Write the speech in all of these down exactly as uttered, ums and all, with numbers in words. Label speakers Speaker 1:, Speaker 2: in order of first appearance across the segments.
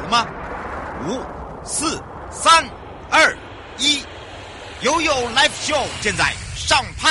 Speaker 1: 吗？五、四、三、二、一，悠悠 Live Show 现在上拍。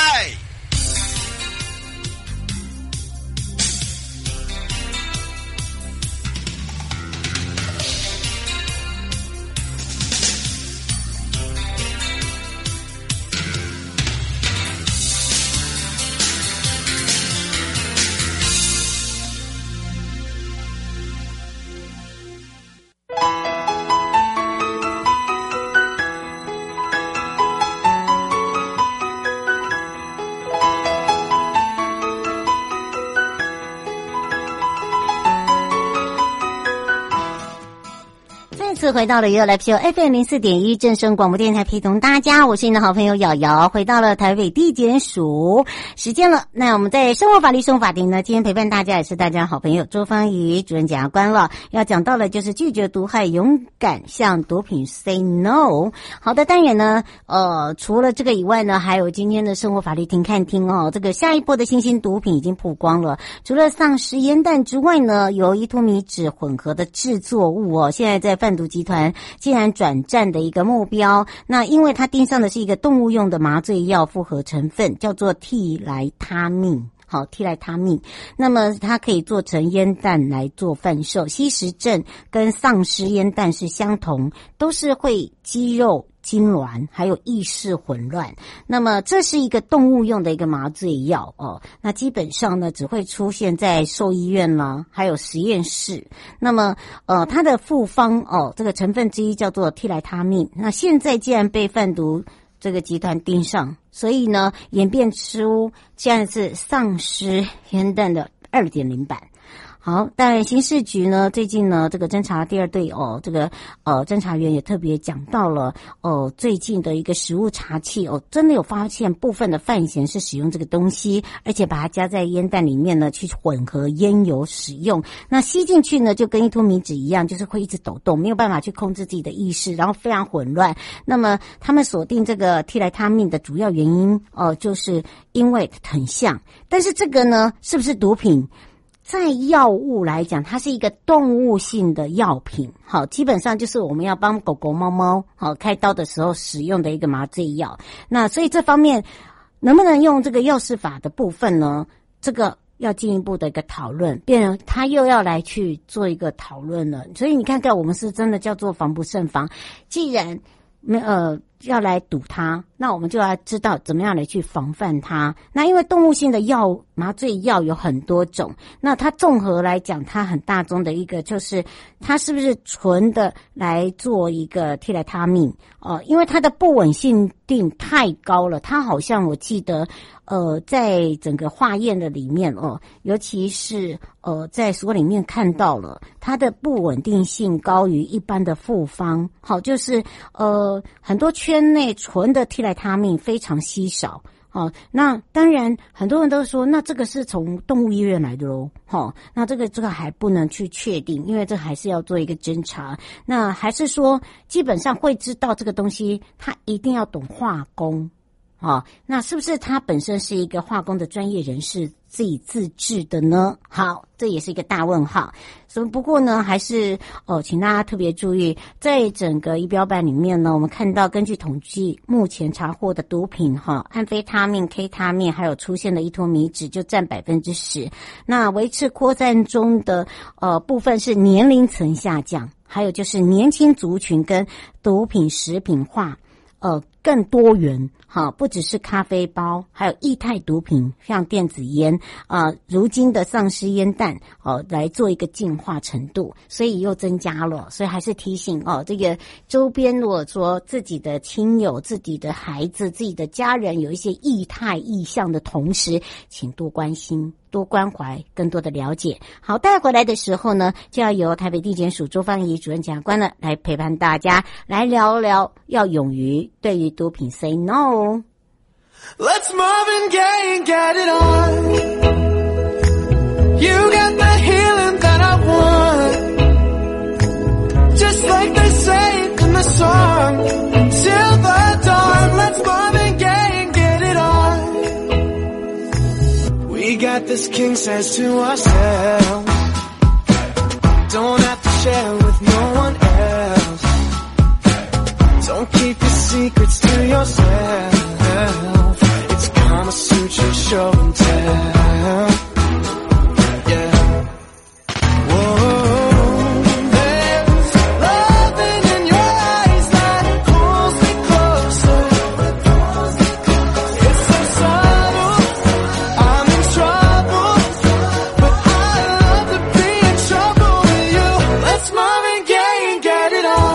Speaker 2: 回到了悠悠 Live Show F M 零四点一正声广播电台，陪同大家，我是你的好朋友瑶瑶。回到了台北地检署时间了，那我们在生活法律生活法庭呢，今天陪伴大家也是大家好朋友周芳瑜主任检察官了。要讲到了就是拒绝毒害，勇敢向毒品 say no。好的，单元呢，呃，除了这个以外呢，还有今天的生活法律庭看厅哦，这个下一波的新兴毒品已经曝光了。除了丧尸烟弹之外呢，有依托米酯混合的制作物哦，现在在贩毒集团竟然转战的一个目标，那因为它盯上的是一个动物用的麻醉药复合成分，叫做替来他命。好，替来他命，那么它可以做成烟弹来做贩售。吸食症跟丧尸烟弹是相同，都是会肌肉痉挛，还有意识混乱。那么这是一个动物用的一个麻醉药哦，那基本上呢只会出现在兽医院啦，还有实验室。那么呃它的复方哦，这个成分之一叫做替来他命。那现在既然被贩毒这个集团盯上，所以呢演变出现在是丧尸烟弹的 二点零 版。好，当然刑事局呢最近呢这个侦查第二队哦，这个呃侦查员也特别讲到了哦、呃、最近的一个食物查器哦，真的有发现部分的犯嫌是使用这个东西，而且把它加在烟弹里面呢去混合烟油使用。那吸进去呢就跟依托米酯一样，就是会一直抖动，没有办法去控制自己的意识，然后非常混乱。那么他们锁定这个替来他命的主要原因哦、呃，就是因为很像，但是这个呢是不是毒品？在药物来讲，它是一个动物性的药品，好，基本上就是我们要帮狗狗、猫猫好开刀的时候使用的一个麻醉药。那所以这方面能不能用这个药事法的部分呢？这个要进一步的一个讨论，变成他又要来去做一个讨论了。所以你看看，我们是真的叫做防不胜防。既然没呃要来堵它，那我们就要知道怎么样来去防范它。那因为动物性的药麻醉药有很多种，那它综合来讲，它很大宗的一个就是它是不是纯的来做一个替来他命哦、呃，因为它的不稳性定太高了，它好像我记得呃在整个化验的里面哦，尤其是呃在所里面看到了它的不稳定性高于一般的复方，好，就是呃很多圈内纯的替来他命非常稀少。哦，那当然很多人都说那这个是从动物医院来的咯，哦，那这个这个还不能去确定，因为这还是要做一个侦查。那还是说基本上会知道这个东西他一定要懂化工。哦，那是不是他本身是一个化工的专业人士自己自制的呢？好，这也是一个大问号。所以不过呢，还是哦，请大家特别注意，在整个仪表板里面呢，我们看到根据统计，目前查获的毒品哈，安非他命、K 他命，还有出现的依托米酯就占百分之十。那维持扩散中的呃部分是年龄层下降，还有就是年轻族群跟毒品食品化。呃，更多元，哈，不只是咖啡包，还有液态毒品，像电子烟，啊、呃，如今的丧尸烟弹，哦、呃，来做一个净化程度，所以又增加了，所以还是提醒哦，这个周边如果说自己的亲友、自己的孩子、自己的家人有一些液态意象的同时，请多关心。多关怀，更多的了解。好，带回来的时候呢，就要由台北地检署周芳怡主任检察官呢来陪伴大家，来聊聊要勇于对于毒品 say no。
Speaker 3: Let's Marvin Gaye and get it on. You got the healing that I want, just like they say in the song. Till the dawn, let's Marvin Gaye and get it on. We got this king size to ourselves, don't have to share with no one secrets to yourself. It's Kama Sutra show and tell. Yeah. Whoa, there's loving in your eyes that pulls me closer. It's so subtle, I'm in trouble, but I love to be in trouble with you. Let's Marvin Gaye and get it on.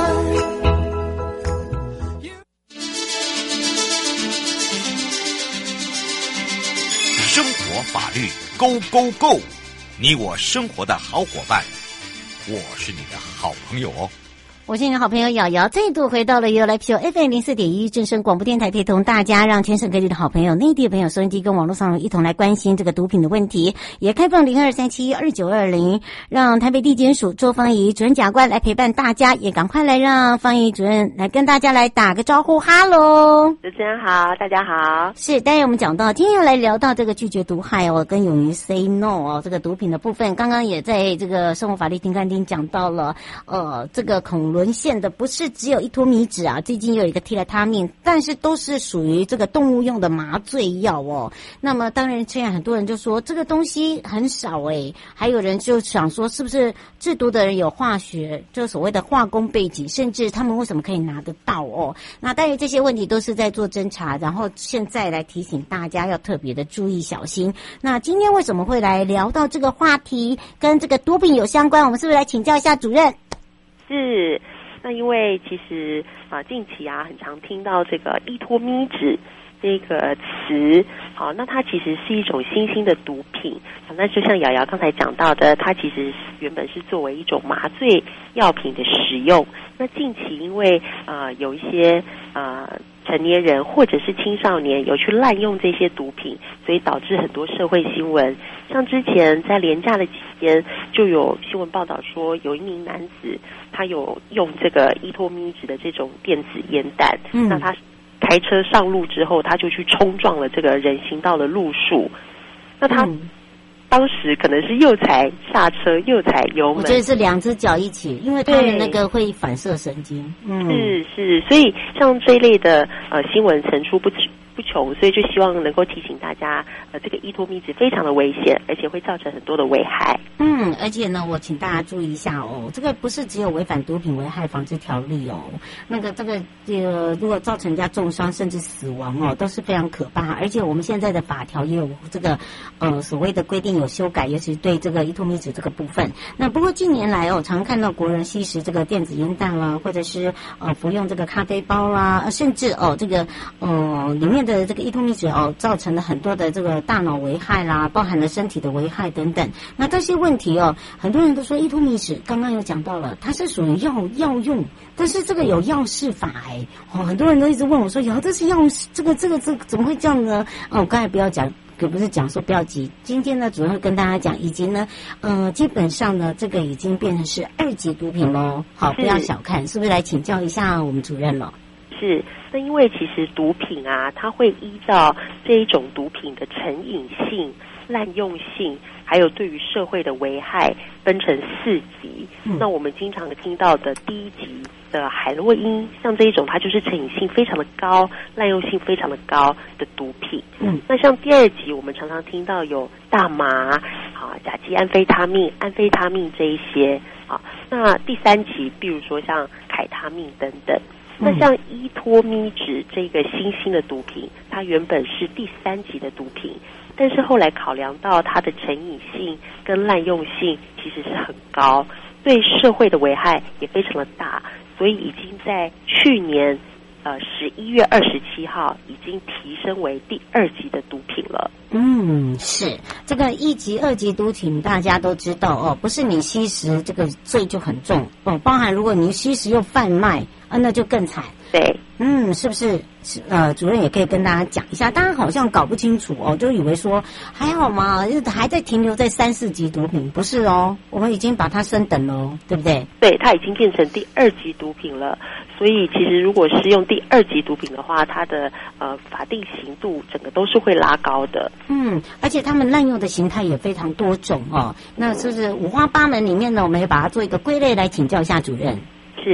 Speaker 1: 生活法律 Go Go Go， 你我生活的好伙伴，我是你的好朋友哦。
Speaker 2: 我是你的好朋友瑶瑶，再度回到了 You Live Show F M 零四点一正声广播电台，陪同大家，让全省各地的好朋友、内地的朋友、收音机跟网络上一同来关心这个毒品的问题。也开放零二三七二九二零，让台北地检署周芳怡主任检察官来陪伴大家，也赶快来让芳怡主任来跟大家来打个招呼。哈喽，
Speaker 4: 主持人好，大家好。
Speaker 2: 是，当然我们讲到今天要来聊到这个拒绝毒害哦，跟勇于 say no 哦，这个毒品的部分，刚刚也在这个生活法律庭看厅讲到了，呃，这个恐沦陷的不是只有依托米脂啊，最近又有一个替代他命，但是都是属于这个动物用的麻醉药哦。那么当然，现在很多人就说这个东西很少诶，还有人就想说是不是制毒的人有化学，就所谓的化工背景，甚至他们为什么可以拿得到哦？那当然这些问题都是在做侦查，然后现在来提醒大家要特别的注意小心。那今天为什么会来聊到这个话题，跟这个毒品有相关？我们是不是来请教一下主任？
Speaker 4: 是。那因为其实啊、呃，近期啊，很常听到这个依托咪脂这个词，好，那它其实是一种新兴的毒品。好，那就像瑶瑶刚才讲到的，它其实原本是作为一种麻醉药品的使用。那近期因为呃有一些呃成年人或者是青少年有去滥用这些毒品，所以导致很多社会新闻。像之前在连假的期间，就有新闻报道说，有一名男子他有用这个依托咪脂的这种电子烟弹，嗯，那他开车上路之后，他就去冲撞了这个人行道的路树。那他、嗯、当时可能是又踩刹车又踩油门，
Speaker 2: 我觉得是两只脚一起，因为他的那个会反射神经。
Speaker 4: 嗯，是是，所以像这一类的呃新闻层出不不穷，所以就希望能够提醒大家，呃，这个依托咪脂非常的危险，而且会造成很多的危害。
Speaker 2: 嗯，而且呢，我请大家注意一下哦，这个不是只有违反毒品危害防治条例哦，那个这个呃，如果造成人家重伤甚至死亡哦，都是非常可怕。而且我们现在的法条也有这个呃所谓的规定有修改，尤其是对这个依托咪脂这个部分。那不过近年来哦，常看到国人吸食这个电子烟弹啦，或者是呃服用这个咖啡包啦，甚至哦这个呃里面的这个依托咪脂哦，造成了很多的这个大脑危害啦，包含了身体的危害等等。那这些问题哦，很多人都说依托咪脂，刚刚有讲到了，它是属于药药用，但是这个有药事法哎，哦，很多人都一直问我说，哟，这是药这个这个这个怎么会这样呢？哦，我刚才不要讲。可不是讲说不要急，今天呢主要会跟大家讲，以及呢，呃，基本上呢，这个已经变成是二级毒品喽。好，不要小看，是不是来请教一下我们主任了？
Speaker 4: 是，那因为其实毒品啊，它会依照这一种毒品的成瘾性、滥用性，还有对于社会的危害，分成四级。嗯、那我们经常听到的第一级的海洛因，像这一种，它就是成瘾性非常的高、滥用性非常的高的毒品。嗯，那像第二级，我们常常听到有大麻、啊甲基安非他命、安非他命这一些啊。那第三级，比如说像凯他命等等。那像依托咪脂这个新兴的毒品，它原本是第三级的毒品，但是后来考量到它的成瘾性跟滥用性其实是很高，对社会的危害也非常的大，所以已经在去年呃十一月二十七号已经提升为第二级的毒品了。
Speaker 2: 嗯，是这个一级、二级毒品，大家都知道哦，不是你吸食这个罪就很重哦，包含如果你吸食又贩卖啊，那就更惨。
Speaker 4: 对，
Speaker 2: 嗯，是不是？呃，主任也可以跟大家讲一下，大家好像搞不清楚哦，就以为说还好嘛，还在停留在三四级毒品，不是哦，我们已经把它升等了哦，对不对？
Speaker 4: 对，它已经变成第二级毒品了。所以其实如果是用第二级毒品的话，它的呃法定刑度整个都是会拉高的。
Speaker 2: 嗯，而且他们滥用的形态也非常多种哦。那是不是五花八门里面呢？我们也把它做一个归类来请教一下主任。
Speaker 4: 是，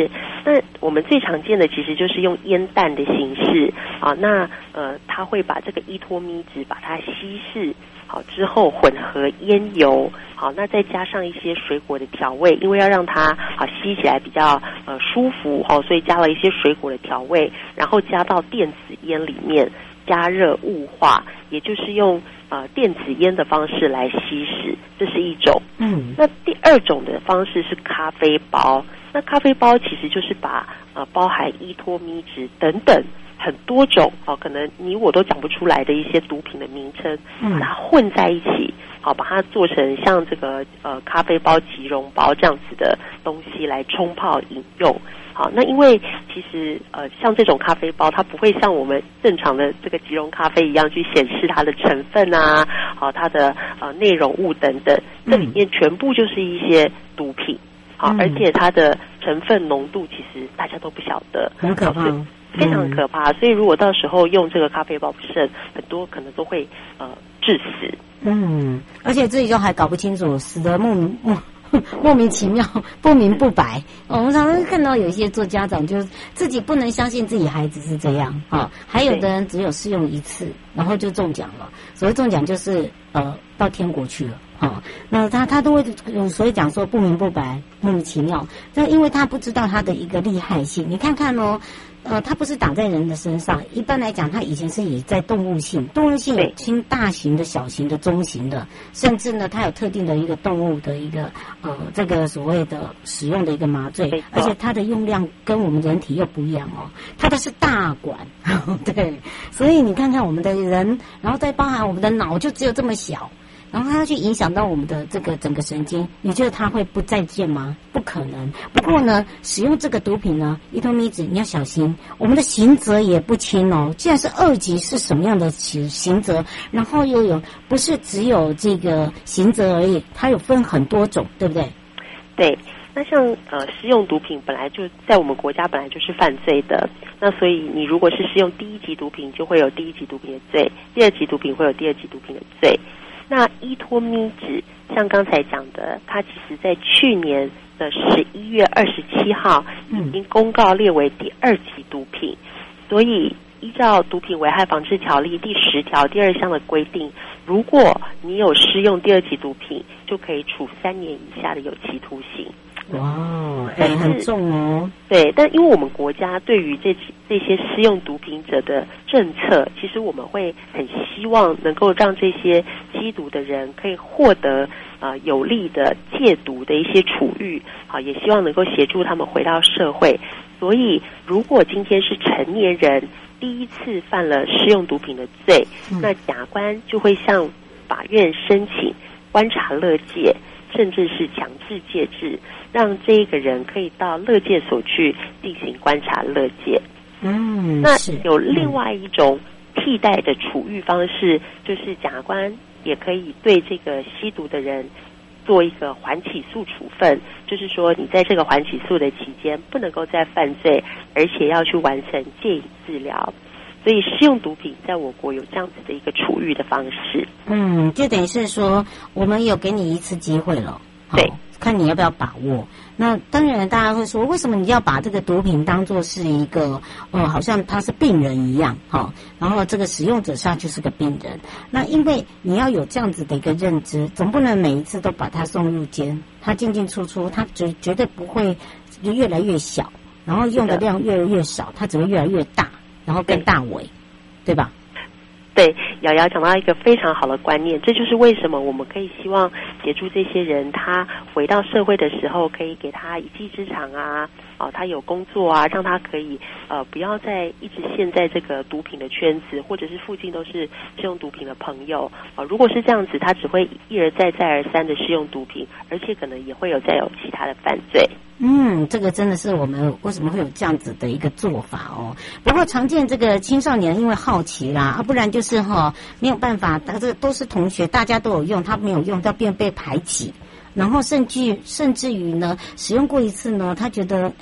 Speaker 4: 那我们最常见的其实就是用烟弹的形式啊，那呃，它会把这个依托咪酯把它稀释好之后混合烟油，好，那再加上一些水果的调味，因为要让它好吸起来比较呃舒服哈，所以加了一些水果的调味，然后加到电子烟里面加热雾化，也就是用呃电子烟的方式来吸食，这是一种。嗯，那第二种的方式是咖啡包。那咖啡包其实就是把呃包含依托咪酯等等很多种哦，可能你我都讲不出来的一些毒品的名称，把它混在一起，好，把它做成像这个呃咖啡包、即溶包这样子的东西来冲泡饮用。好，那因为其实呃像这种咖啡包，它不会像我们正常的这个即溶咖啡一样去显示它的成分啊，好，它的呃内容物等等，这里面全部就是一些毒品。好，而且它的成分浓度其实大家都不晓得，
Speaker 2: 很可怕，
Speaker 4: 非常可怕。所以如果到时候用这个咖啡包不慎，很多可能都会呃致死。
Speaker 2: 嗯，而且自己就还搞不清楚，死得莫名莫莫名其妙，不明不白。我们常常看到有一些做家长，就是自己不能相信自己孩子是这样啊，还有的人只有试用一次，然后就中奖了。所谓中奖就是呃到天国去了。好，那他他都会所以讲说不明不白，莫名其妙。那因为他不知道他的一个厉害性，你看看哦，呃，它不是打在人的身上。一般来讲，它以前是以在动物性，动物性有轻大型的、小型的、中型的，甚至呢，它有特定的一个动物的一个呃这个所谓的使用的一个麻醉，而且它的用量跟我们人体又不一样哦，它的是大管，对，所以你看看我们的人，然后再包含我们的脑，就只有这么小。然后它要去影响到我们的这个整个神经，你觉得它会不再见吗？不可能。不过呢，使用这个毒品呢，依托咪酯你要小心，我们的刑责也不轻哦。既然是二级，是什么样的刑刑责？然后又有不是只有这个刑责而已，它有分很多种，对不对？
Speaker 4: 对。那像呃施用毒品本来就在我们国家本来就是犯罪的，那所以你如果是施用第一级毒品，就会有第一级毒品的罪；第二级毒品会有第二级毒品的罪。那依托咪酯，像刚才讲的，它其实在去年的十一月二十七号已经公告列为第二级毒品，所以依照毒品危害防治条例第十条第二项的规定，如果你有施用第二级毒品，就可以处三年以下的有期徒刑。
Speaker 2: 哇，哎，很重哦。
Speaker 4: 对，但因为我们国家对于这这些施用毒品者的政策，其实我们会很希望能够让这些吸毒的人可以获得呃有利的戒毒的一些处遇，好，也希望能够协助他们回到社会。所以，如果今天是成年人第一次犯了施用毒品的罪，嗯、那检察官就会向法院申请观察勒戒，甚至是强制戒治，让这一个人可以到勒戒所去进行观察勒戒。嗯，那有另外一种替代的处遇方式，就是检察官也可以对这个吸毒的人做一个缓起诉处分，就是说你在这个缓起诉的期间不能够再犯罪，而且要去完成戒瘾治疗。所以施用毒品在我国有这样子的一个处遇的方式。
Speaker 2: 嗯，就等于是说我们有给你一次机会了，
Speaker 4: 对，
Speaker 2: 看你要不要把握。那当然大家会说，为什么你要把这个毒品当作是一个呃好像他是病人一样，哈，然后这个使用者上就是个病人。那因为你要有这样子的一个认知，总不能每一次都把他送入监，他进进出出，他绝绝对不会越来越小，然后用的量越来越少，他只会越来越大，然后更大尾，对吧？
Speaker 4: 对，瑶瑶讲到一个非常好的观念，这就是为什么我们可以希望协助这些人，他回到社会的时候，可以给他一技之长啊，哦，他有工作啊，让他可以呃不要再一直陷在这个毒品的圈子，或者是附近都是使用毒品的朋友啊、呃。如果是这样子，他只会一而再再而三的使用毒品，而且可能也会有再有其他的犯罪。
Speaker 2: 嗯，这个真的是我们为什么会有这样子的一个做法哦。不过常见这个青少年因为好奇啦，啊，不然就是哈、哦、没有办法，他这都是同学，大家都有用，他没有用，到变被排挤，然后甚至甚至于呢，使用过一次呢，他觉得哎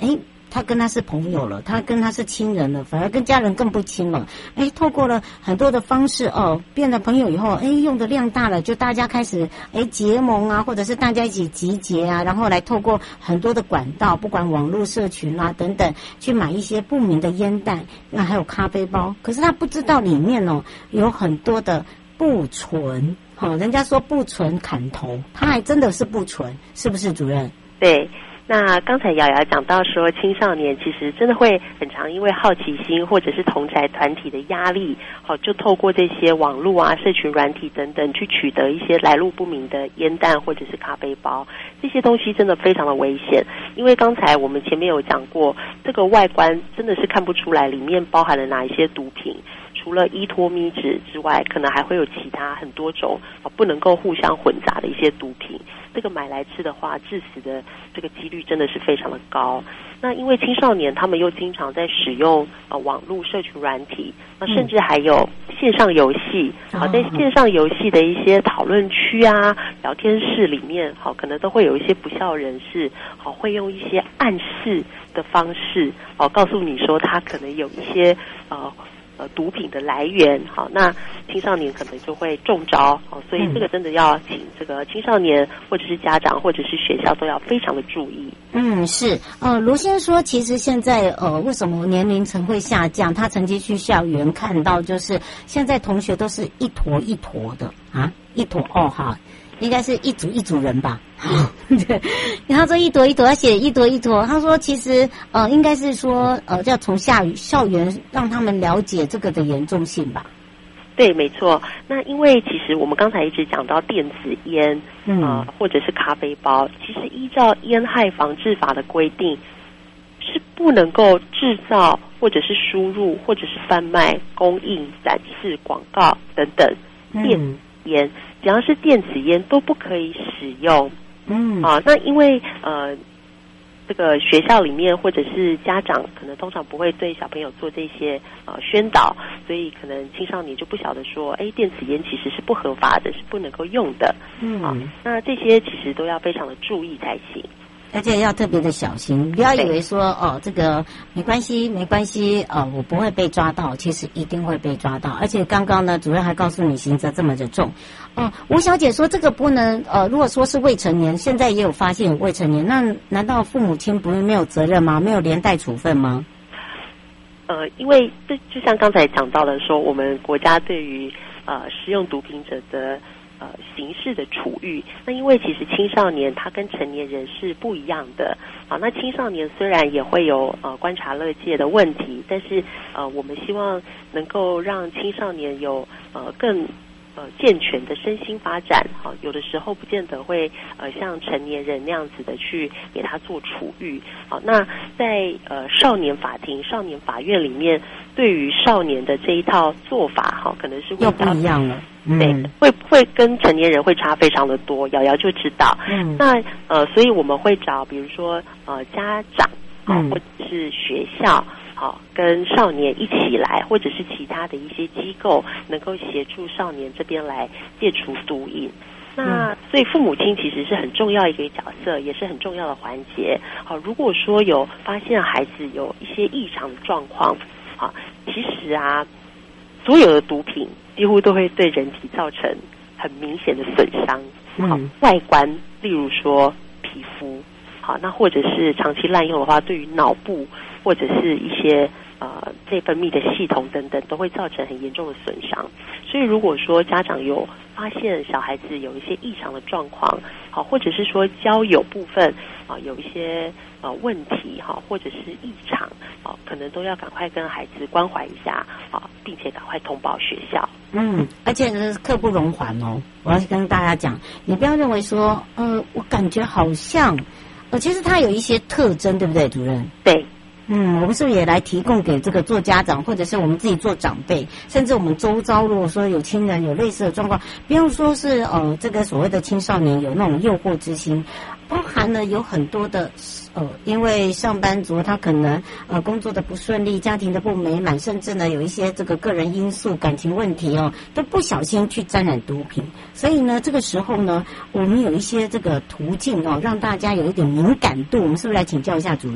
Speaker 2: 他跟他是朋友了，他跟他是亲人了，反而跟家人更不亲了。哎，透过了很多的方式哦，变得朋友以后，哎，用的量大了，就大家开始哎结盟啊，或者是大家一起集结啊，然后来透过很多的管道，不管网络社群啊等等，去买一些不明的烟弹，那还有咖啡包，可是他不知道里面哦有很多的不纯，好、哦，人家说不纯砍头，他还真的是不纯，是不是主任？
Speaker 4: 对。那刚才瑶瑶讲到说，青少年其实真的会很常因为好奇心或者是同侪团体的压力，好，就透过这些网络啊、社群软体等等，去取得一些来路不明的烟弹或者是咖啡包。这些东西真的非常的危险，因为刚才我们前面有讲过，这个外观真的是看不出来里面包含了哪一些毒品。除了依托咪酯之外，可能还会有其他很多种不能够互相混杂的一些毒品。这个买来吃的话，致死的这个几率真的是非常的高。那因为青少年他们又经常在使用呃网络社群软体，那甚至还有线上游戏，好、嗯，在线上游戏的一些讨论区啊、聊天室里面，好，可能都会有一些不肖人士，好，会用一些暗示的方式，好，告诉你说他可能有一些呃。呃，毒品的来源，好，那青少年可能就会中招，好，所以这个真的要请这个青少年或者是家长或者是学校都要非常的注意。
Speaker 2: 嗯，是，呃，罗先生说，其实现在呃，为什么年龄层会下降？他曾经去校园看到，就是现在同学都是一坨一坨的啊，一坨哦，哈。应该是一组一组人吧，对。然后说一坨一坨，他写一坨一坨。他说其实呃，应该是说呃，要从下校园让他们了解这个的严重性吧。
Speaker 4: 对，没错。那因为其实我们刚才一直讲到电子烟，嗯、呃，或者是咖啡包，其实依照烟害防治法的规定，是不能够制造或者是输入或者是贩卖、供应、展示、广告等等电子烟。只要是电子烟都不可以使用，嗯啊，那因为呃，这个学校里面或者是家长可能通常不会对小朋友做这些呃宣导，所以可能青少年就不晓得说，哎，电子烟其实是不合法的，是不能够用的，嗯啊，那这些其实都要非常的注意才行。
Speaker 2: 而且要特别的小心，不要以为说哦这个没关系没关系呃我不会被抓到，其实一定会被抓到。而且刚刚呢主任还告诉你刑责这么的重。哦、呃，吴小姐说这个不能呃如果说是未成年，现在也有发现有未成年，那难道父母亲不是没有责任吗？没有连带处分吗？
Speaker 4: 呃，因为这就像刚才讲到的说，我们国家对于呃使用毒品者的呃，刑事的处遇，那因为其实青少年他跟成年人是不一样的啊。那青少年虽然也会有呃观察乐界的问题，但是呃，我们希望能够让青少年有呃更呃健全的身心发展。好、啊，有的时候不见得会呃像成年人那样子的去给他做处遇。好、啊，那在呃少年法庭、少年法院里面，对于少年的这一套做法，哈、啊，可能是
Speaker 2: 又不一样了。
Speaker 4: 对，会会跟成年人会差非常的多，瑶瑶就知道。嗯，那呃，所以我们会找，比如说呃家长啊、嗯，或者是学校，好、啊，跟少年一起来，或者是其他的一些机构，能够协助少年这边来戒除毒瘾。那所以父母亲其实是很重要一个角色，也是很重要的环节。好、啊，如果说有发现孩子有一些异常的状况，好、啊，其实啊，所有的毒品几乎都会对人体造成很明显的损伤，好、嗯，外观，例如说皮肤，好，那或者是长期滥用的话，对于脑部或者是一些呃内分泌的系统等等，都会造成很严重的损伤。所以如果说家长有发现小孩子有一些异常的状况，好，或者是说交友部分啊有一些呃问题哈，或者是异常，啊，可能都要赶快跟孩子关怀一下啊，并且赶快通报学校。
Speaker 2: 嗯，而且呢，刻不容缓哦。我要跟大家讲，你不要认为说，呃，我感觉好像，呃，其实它有一些特征，对不对，主任？
Speaker 4: 对。
Speaker 2: 嗯，我们是不是也来提供给这个做家长，或者是我们自己做长辈，甚至我们周遭如果说有亲人有类似的状况，不用说是呃这个所谓的青少年有那种诱惑之心，包含了有很多的呃，因为上班族他可能呃工作的不顺利，家庭的不美满，甚至呢有一些这个个人因素、感情问题哦，都不小心去沾染毒品。所以呢，这个时候呢，我们有一些这个途径哦，让大家有一点敏感度，我们是不是来请教一下主任？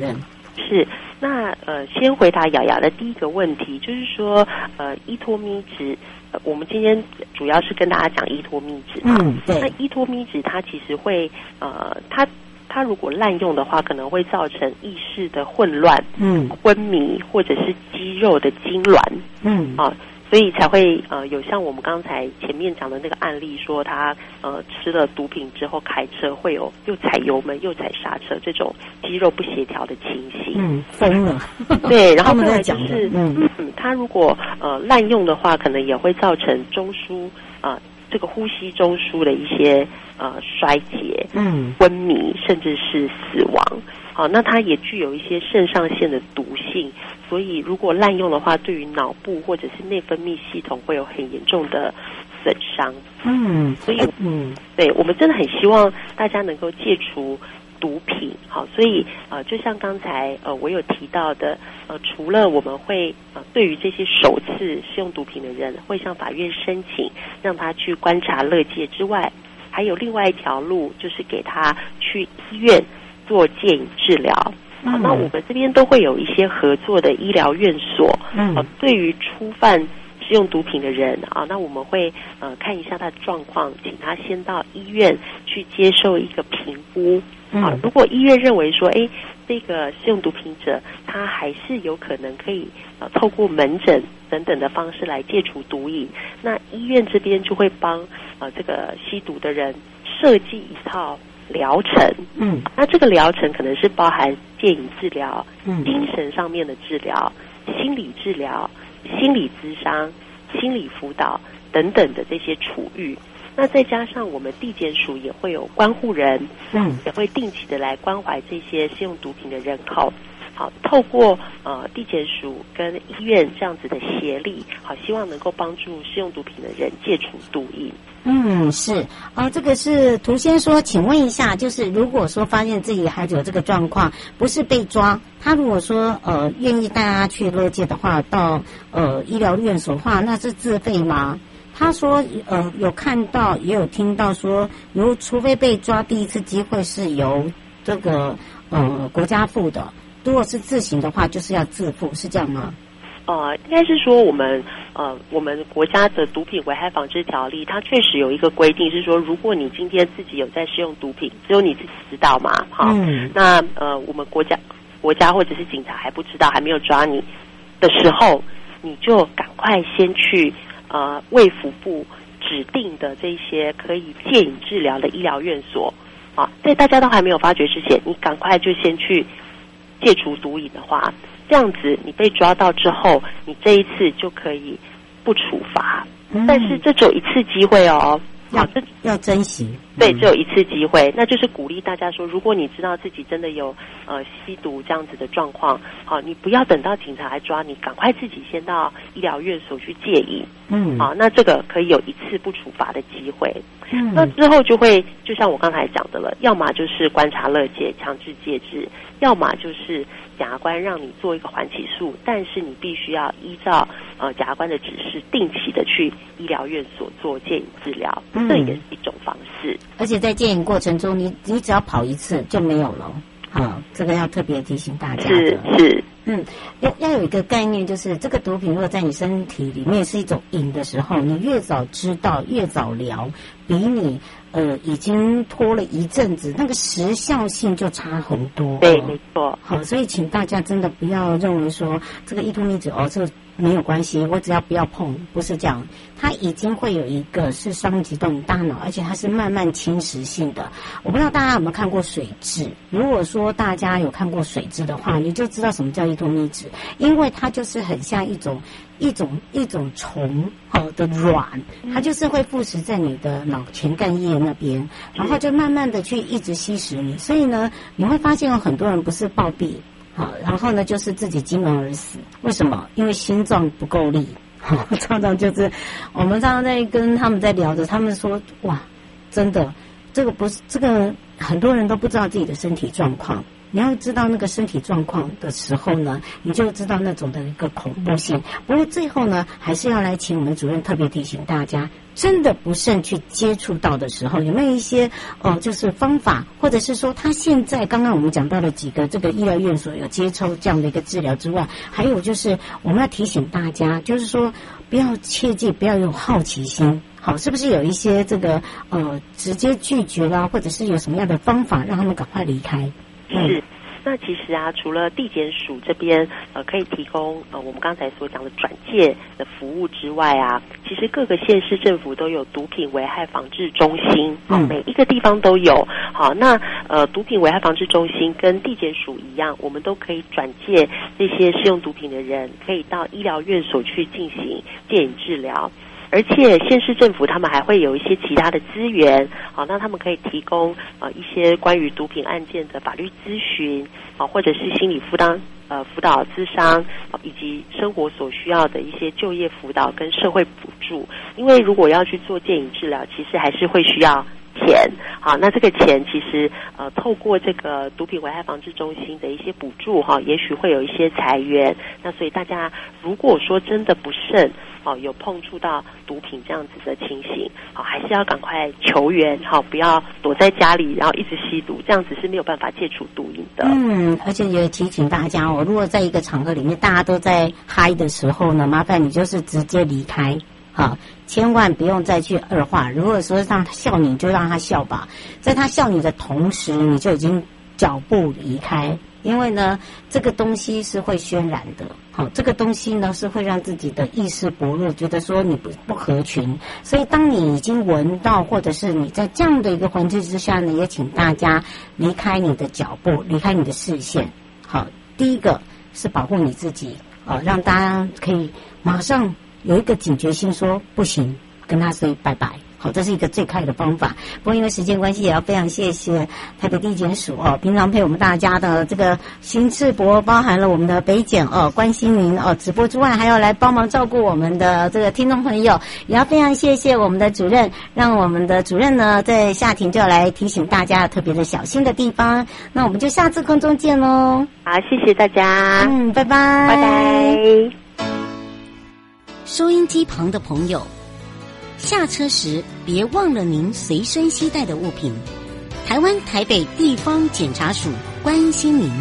Speaker 4: 是，那呃，先回答雅雅的第一个问题，就是说，呃，依托咪值，呃，我们今天主要是跟大家讲依托咪值嘛。
Speaker 2: 嗯，对。
Speaker 4: 那依托咪值它其实会，呃，它它如果滥用的话，可能会造成意识的混乱，
Speaker 2: 嗯，
Speaker 4: 昏迷或者是肌肉的痉挛，
Speaker 2: 嗯，
Speaker 4: 啊。所以才会呃有像我们刚才前面讲的那个案例，说他呃吃了毒品之后开车会有又踩油门又踩刹车这种肌肉不协调的情形。
Speaker 2: 嗯，疯了。
Speaker 4: 对，然后再来就
Speaker 2: 讲
Speaker 4: 是
Speaker 2: 嗯
Speaker 4: 嗯，他如果呃滥用的话，可能也会造成中枢啊、呃、这个呼吸中枢的一些呃衰竭、
Speaker 2: 嗯
Speaker 4: 昏迷甚至是死亡。好，那它也具有一些肾上腺的毒性，所以如果滥用的话，对于脑部或者是内分泌系统会有很严重的损伤。
Speaker 2: 嗯，
Speaker 4: 所以
Speaker 2: 嗯，
Speaker 4: 对我们真的很希望大家能够戒除毒品。好，所以呃，就像刚才呃我有提到的，呃，除了我们会呃对于这些首次使用毒品的人，会向法院申请让他去观察勒戒之外，还有另外一条路，就是给他去医院做戒瘾治疗。好，那我们这边都会有一些合作的医疗院所。嗯，呃，对于初犯使用毒品的人啊，那我们会呃看一下他的状况，请他先到医院去接受一个评估。啊，如果医院认为说，哎，这个使用毒品者他还是有可能可以呃透过门诊等等的方式来戒除毒瘾，那医院这边就会帮呃这个吸毒的人设计一套疗程。嗯，那这个疗程可能是包含戒瘾治疗、嗯、精神上面的治疗、心理治疗、心理咨商、心理辅导等等的这些处遇。那再加上我们地检署也会有关护人，嗯，也会定期的来关怀这些使用毒品的人口。好，透过呃地检署跟医院这样子的协力，好，希望能够帮助使用毒品的人戒除毒瘾。
Speaker 2: 嗯，是啊，这个是涂先说，请问一下，就是如果说发现自己孩子有这个状况，不是被抓，他如果说呃愿意带他去勒戒的话，到呃医疗院所的话，那是自费吗？他说呃有看到也有听到说，如除非被抓，第一次机会是由这个呃国家付的，如果是自行的话就是要自付，是这样吗？
Speaker 4: 呃，应该是说我们呃，我们国家的毒品危害防治条例，它确实有一个规定是说，如果你今天自己有在使用毒品，只有你自己知道嘛，哈、嗯，那呃，我们国家国家或者是警察还不知道，还没有抓你的时候，你就赶快先去呃卫福部指定的这些可以戒瘾治疗的医疗院所啊，在大家都还没有发觉之前，你赶快就先去戒除毒瘾的话。这样子，你被抓到之后，你这一次就可以不处罚，嗯、但是这只有一次机会哦，
Speaker 2: 要这要珍惜。
Speaker 4: 对，只有一次机会，那就是鼓励大家说，如果你知道自己真的有呃吸毒这样子的状况，好，你不要等到警察来抓你，赶快自己先到医疗院所去戒瘾。嗯，好，那这个可以有一次不处罚的机会。嗯，那之后就会就像我刚才讲的了，要么就是观察勒戒、强制戒治，要么就是检察官让你做一个缓起诉，但是你必须要依照呃检察官的指示，定期的去医疗院所做戒瘾治疗，嗯、这也是一种方式。
Speaker 2: 而且在戒瘾过程中，你你只要跑一次就没有了。好，这个要特别提醒大家的。
Speaker 4: 是是，
Speaker 2: 嗯，要要有一个概念，就是这个毒品如果在你身体里面是一种瘾的时候，你越早知道，越早疗，比你呃已经拖了一阵子，那个时效性就差很多。
Speaker 4: 对，没错。
Speaker 2: 好，所以请大家真的不要认为说这个依托咪酯哦，这个没有关系，我只要不要碰，不是这样。它已经会有一个是伤及到你大脑，而且它是慢慢侵蚀性的。我不知道大家有没有看过水蛭，如果说大家有看过水蛭的话，你就知道什么叫依托咪酯，因为它就是很像一种一种一种虫哦的卵，它就是会附食在你的脑前干叶那边，然后就慢慢的去一直吸食你，所以呢，你会发现有很多人不是暴毙。好，然后呢，就是自己惊人而死。为什么？因为心脏不够力。好，常常就是我们常常在跟他们在聊着，他们说：“哇，真的，这个不是这个，很多人都不知道自己的身体状况。 你要知道那个身体状况的时候呢，你就知道那种的一个恐怖性。不过最后呢，还是要来请我们主任特别提醒大家，真的不慎去接触到的时候，有没有一些哦、呃，就是方法，或者是说他现在刚刚我们讲到了几个这个医疗院所有接受这样的一个治疗之外，还有就是我们要提醒大家，就是说不要切记不要有好奇心。好，是不是有一些这个呃直接拒绝啦，或者是有什么样的方法让他们赶快离开？
Speaker 4: 嗯、是。那其实啊，除了地检署这边呃可以提供呃我们刚才所讲的转介的服务之外啊，其实各个县市政府都有毒品危害防治中心，好、嗯，每一个地方都有。好，那呃毒品危害防治中心跟地检署一样，我们都可以转介这些使用毒品的人，可以到医疗院所去进行戒瘾治疗。而且县市政府他们还会有一些其他的资源，好，那他们可以提供呃一些关于毒品案件的法律咨询，啊，或者是心理辅导呃辅导咨商，以及生活所需要的一些就业辅导跟社会补助。因为如果要去做戒瘾治疗，其实还是会需要钱，好，那这个钱其实呃透过这个毒品危害防治中心的一些补助哈，也许会有一些财源。那所以大家如果说真的不慎哦，有碰触到毒品这样子的情形，好，还是要赶快求援，好，不要躲在家里，然后一直吸毒，这样子是没有办法戒除毒瘾的。嗯，
Speaker 2: 而且也提醒大家哦，如果在一个场合里面大家都在嗨的时候呢，麻烦你就是直接离开，好，千万不用再去二话。如果说让他笑你，就让他笑吧，在他笑你的同时，你就已经脚步离开。因为呢，这个东西是会渲染的，好，这个东西呢是会让自己的意识薄弱，觉得说你不不合群，所以当你已经闻到，或者是你在这样的一个环境之下呢，也请大家离开你的脚步，离开你的视线。好，第一个是保护你自己，啊，让大家可以马上有一个警觉性说，说不行，跟他 say 拜拜。好，这是一个最快的方法。不过因为时间关系，也要非常谢谢台北地检署哦，平常陪我们大家的这个新赤博，包含了我们的北检哦，关心您哦，直播之外还要来帮忙照顾我们的这个听众朋友，也要非常谢谢我们的主任，让我们的主任呢在下庭就要来提醒大家特别的小心的地方。那我们就下次空中见喽。
Speaker 4: 好，谢谢大家。
Speaker 2: 嗯，拜拜，
Speaker 4: 拜拜。
Speaker 2: 收音机旁的朋友，下车时别忘了您随身携带的物品。台湾台北地方检察署关心您。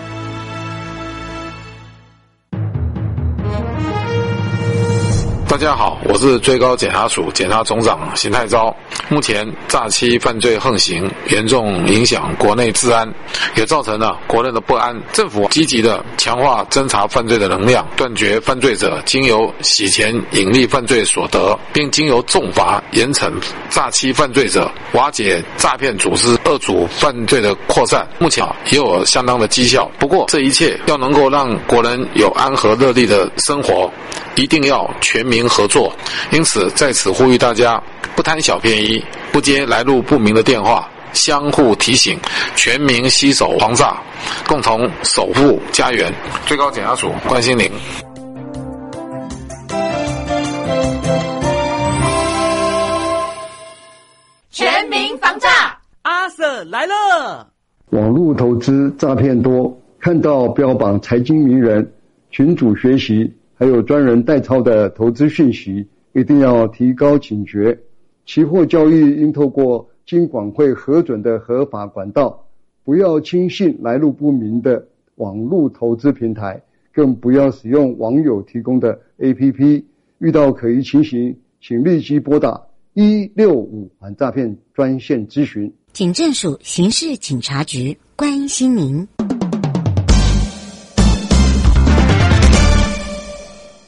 Speaker 5: 大家好，我是最高检察署检察总长邢太昭。目前诈欺犯罪横行，严重影响国内治安，也造成了国内的不安。政府积极的强化侦查犯罪的能量，断绝犯罪者经由洗钱隐匿犯罪所得，并经由重罚严惩诈欺犯罪者，瓦解诈骗组织，遏阻犯罪的扩散。目前也有相当的绩效。不过这一切要能够让国人有安和乐利的生活，一定要全民合作。因此在此呼吁大家，不贪小便宜，不接来路不明的电话，相互提醒，全民携手防诈，共同守护家园。最高检察署关心您。
Speaker 6: 全民防诈，阿 Sir 来了。
Speaker 7: 网络投资诈骗多，看到标榜财经名人、群组学习还有专人代操的投资讯息，一定要提高警觉。期货交易应透过金管会核准的合法管道，不要轻信来路不明的网络投资平台，更不要使用网友提供的 A P P。 遇到可疑情形，请立即拨打一六五反诈骗专线咨询。
Speaker 2: 警政署刑事警察局关心您。